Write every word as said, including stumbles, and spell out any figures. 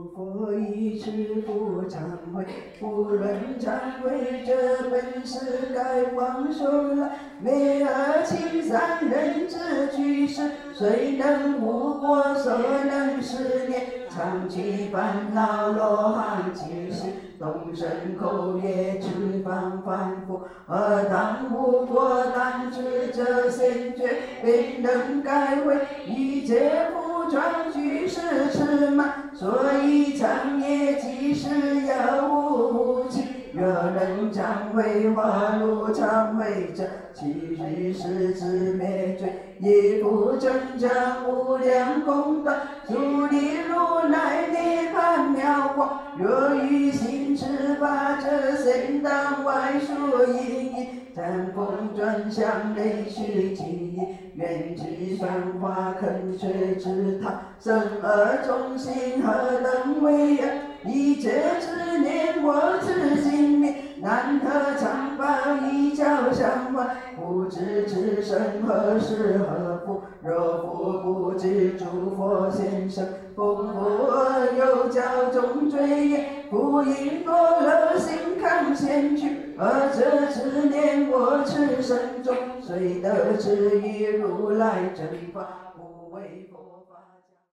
佛一持不忏悔，不论忏悔这本是该往生来，没恶情三人之居士，谁能无过所能思念？长期烦恼罗汉即是动身口业之方反复，而当无过当知这先觉，便能改回一切服装居士痴慢，所以长夜即是要无期。若能忏悔化路忏悔者，其余世之灭罪，亦复增长无量功德，助力如来涅槃妙光。若于行持法者，先当外说因义，瞻风转向内须记忆，愿知繁华坑水之塔，生而众sinh何等为恶，一切之念我此心灭，难得常报一教相还，不知此生何时何福，若复不知诸佛现身，丰富而有教中罪业，不应堕乐心康先去，而这之念我此生中，虽得知于如来真法。